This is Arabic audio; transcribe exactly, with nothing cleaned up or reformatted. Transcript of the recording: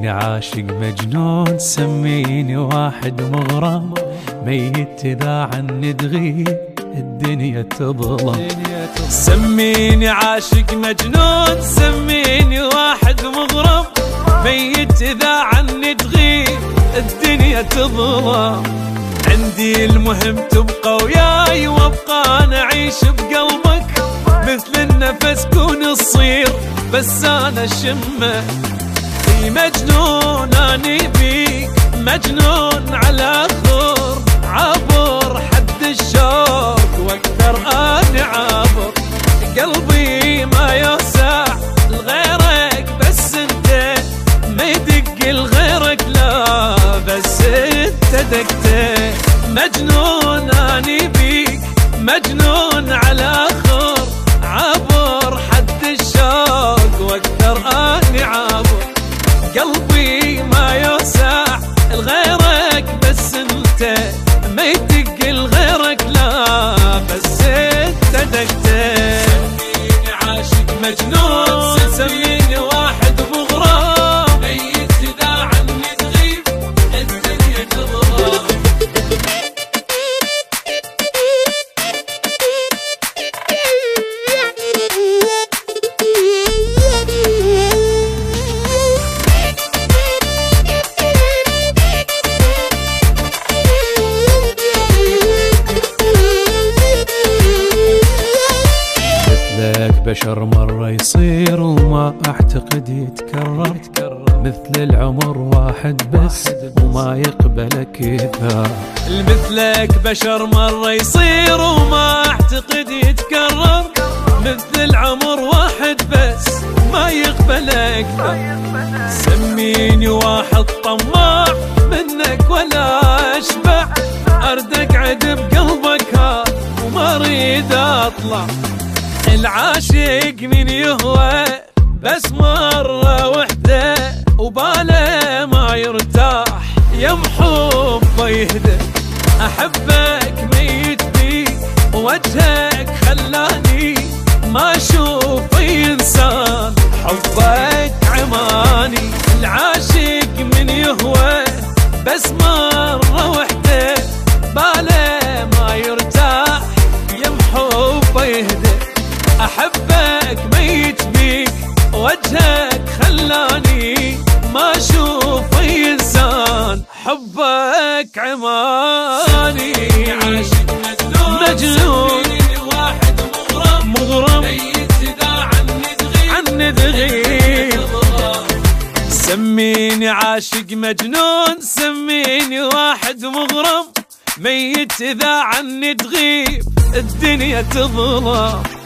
سميني عاشق مجنون، سميني واحد مغرم، ميت إذا عني تغيب الدنيا تظلم. سميني عاشق مجنون، سميني واحد مغرم، ميت إذا عني تغيب الدنيا تظلم. عندي المهم تبقى وياي وابقى انا اعيش بقلبك، مثل النفس كون تصير بس انا شمه. في مجنون اني بيك، مجنون على خور، عبر حد الشوق واقدر اني عابر. قلبي ما يوسع لغيرك بس انت، ما يدق لغيرك لا بس انت دقته. مجنون اني بيك، مجنون على خور، عبر حد الشوق واقدر اني عابر. قلبي ما يوسع لغيرك بس انت، ما يدق لغيرك لا بس انت دقته. سميني عاشق مجنون، سميني واحد مغرم، ميت اذا عني تغيب الدنيا تظلم. بشر مرة يصير وما أعتقد يتكرر، مثل العمر واحد بس وما يقبلك إثار. مثلك بشر مرة يصير وما أعتقد يتكرر، مثل العمر واحد بس ما يقبلك إثار. سميني واحد طماع منك ولا أشبع، أرد أقعد بقلبك هاد وما أريد أطلع. العاشق من يهوى بس مرة وحدة، وباله ما يرتاح يم حبه يهدى. أحبك ميت بيك، وجهك خلاني ما أشوف أي إنسان، حبك عماني. العاشق من يهوى بس مرة وحدة، باله ما يرتاح يم حبه يهدى. أحبك ميت بيك، وجهك خلاني ما أشوف أي إنسان، حبك عماني. عاشق مجنون، مجنون واحد مغرم، مغرم ميت إذا عني تغيب، عني تغيب. سميني عاشق مجنون، سميني واحد مغرم، ميت إذا عني تغيب الدنيا تظلم.